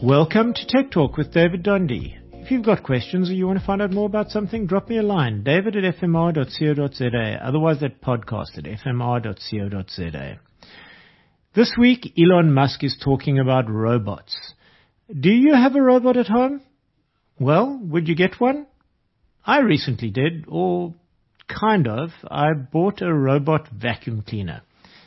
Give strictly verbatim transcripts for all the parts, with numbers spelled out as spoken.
Welcome to Tech Talk with David Dundee. If you've got questions or you want to find out more about something, drop me a line, david at f m r dot co dot z a, otherwise at podcast at f m r dot co dot z a. This week, Elon Musk is talking about robots. Do you have a robot at home? Well, would you get one? I recently did, or kind of. I bought a robot vacuum cleaner.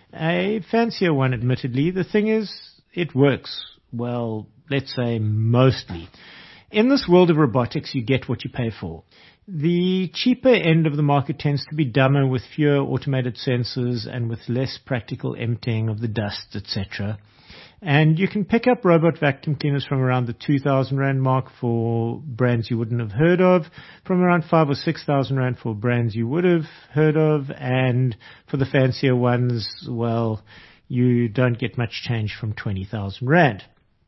A fancier one, admittedly. The thing is, it works. Well, let's say mostly. In this world of robotics, you get what you pay for. The cheaper end of the market tends to be dumber with fewer automated sensors and with less practical emptying of the dust, et cetera. And you can pick up robot vacuum cleaners from around the two thousand rand mark for brands you wouldn't have heard of, from around five or six thousand rand for brands you would have heard of, and for the fancier ones, well, you don't get much change from twenty thousand rand.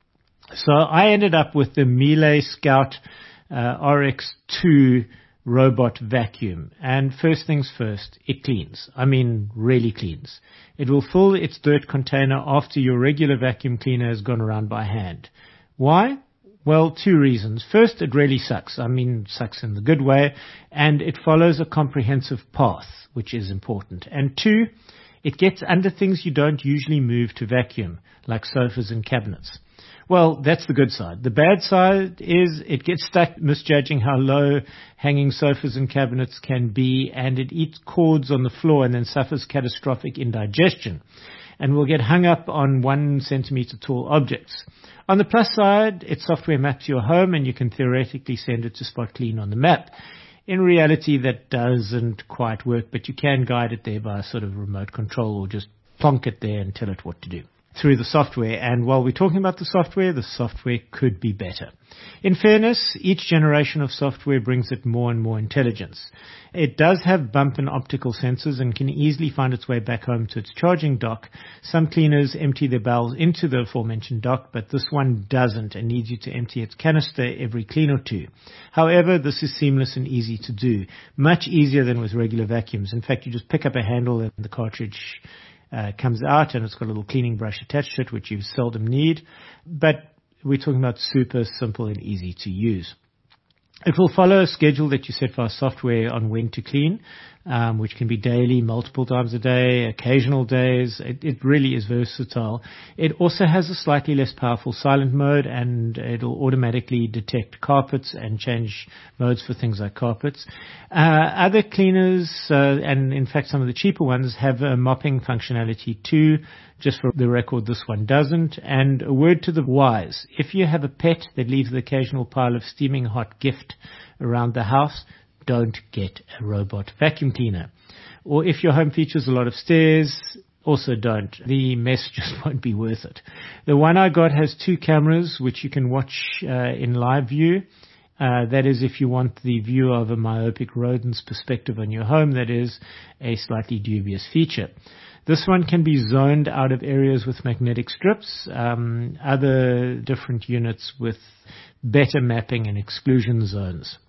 So I ended up with the Miele Scout uh, R X two robot vacuum. And first things first, it cleans. I mean, really cleans. It will fill its dirt container after your regular vacuum cleaner has gone around by hand. Why? Well, two reasons. First, it really sucks. I mean, sucks in the good way. And it follows a comprehensive path, which is important. And two, it gets under things you don't usually move to vacuum, like sofas and cabinets. Well, that's the good side. The bad side is it gets stuck misjudging how low hanging sofas and cabinets can be, and it eats cords on the floor and then suffers catastrophic indigestion and will get hung up on one centimeter tall objects. On the plus side, its software maps your home and you can theoretically send it to Spot Clean on the map. In reality, that doesn't quite work, but you can guide it there by a sort of remote control or just plonk it there and tell it what to do through the software. And while we're talking about the software, the software could be better. In fairness, each generation of software brings it more and more intelligence. It does have bump and optical sensors and can easily find its way back home to its charging dock. Some cleaners empty their bowels into the aforementioned dock, but this one doesn't and needs you to empty its canister every clean or two. However, this is seamless and easy to do, much easier than with regular vacuums. In fact, you just pick up a handle and the cartridge Uh, comes out and it's got a little cleaning brush attached to it, which you seldom need. But we're talking about super simple and easy to use. It will follow a schedule that you set for our software on when to clean, um, which can be daily, multiple times a day, occasional days. It, it really is versatile. It also has a slightly less powerful silent mode, and it'll automatically detect carpets and change modes for things like carpets. Uh, other cleaners, uh, and in fact some of the cheaper ones, have a mopping functionality too. Just for the record, this one doesn't. And a word to the wise. If you have a pet that leaves the occasional pile of steaming hot gift around the house, don't get a robot vacuum cleaner. Or if your home features a lot of stairs, also don't. The mess just won't be worth it. The one I got has two cameras, which you can watch uh, in live view. Uh, that is, if you want the view of a myopic rodent's perspective on your home, that is a slightly dubious feature. This one can be zoned out of areas with magnetic strips, um, other different units with better mapping and exclusion zones.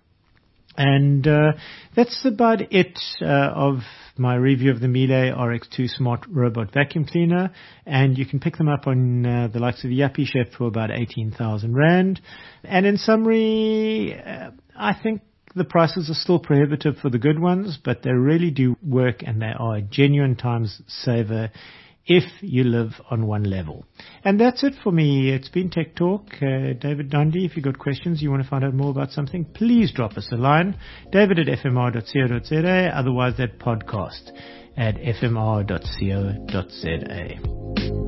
And uh, that's about it uh, of my review of the Miele R X two Smart Robot Vacuum Cleaner. And you can pick them up on uh, the likes of Yuppiechef for about eighteen thousand rand. And in summary, uh, I think the prices are still prohibitive for the good ones, but they really do work and they are a genuine times saver if you live on one level. And that's it for me. It's been Tech Talk. Uh, David Dundee, if you've got questions, you want to find out more about something, please drop us a line. David at f m r dot co dot z a, otherwise that podcast at f m r dot co dot z a.